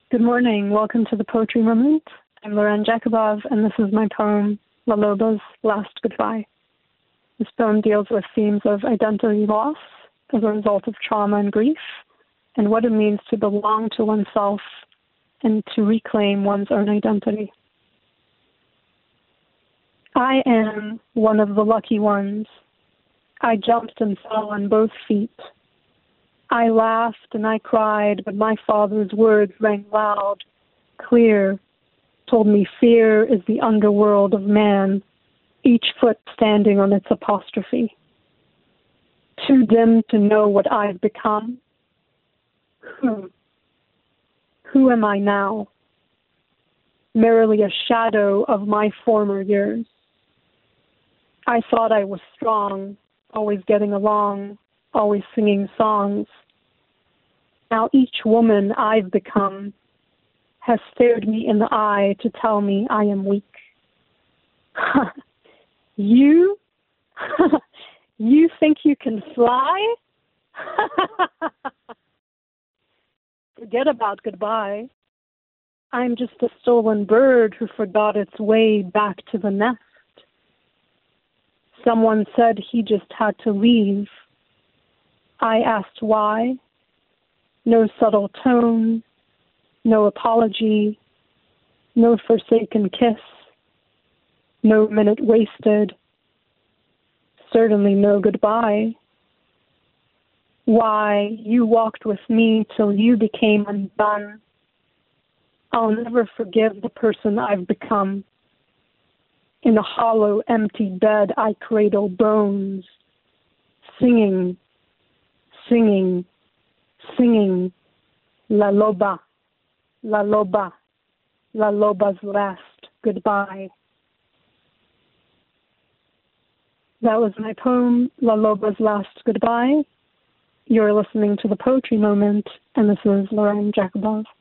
Good morning. Welcome to the Poetry Moment. I'm Lauren Jakubov, and this is my poem, La Loba's Last Goodbye. This poem deals with themes of identity loss as a result of trauma and grief, and what it means to belong to oneself and to reclaim one's own identity. I am one of the lucky ones. I jumped and fell on both feet. I laughed and I cried, but my father's words rang loud, clear, told me fear is the underworld of man, each foot standing on its apostrophe. Too dim to know what I've become. Who am I now? Merely a shadow of my former years. I thought I was strong, always getting along, always singing songs. Now each woman I've become has stared me in the eye to tell me I am weak. You? You think you can fly? Forget about goodbye. I'm just a stolen bird who forgot its way back to the nest. Someone said he just had to leave. I asked why. No subtle tone, no apology, no forsaken kiss, no minute wasted, certainly no goodbye. Why, you walked with me till you became undone. I'll never forgive the person I've become. In a hollow, empty bed, I cradle bones, singing, singing, singing, La Loba, La Loba, La Loba's last goodbye. That was my poem, La Loba's Last Goodbye. You're listening to The Poetry Moment, and this is Lauren Jakubov.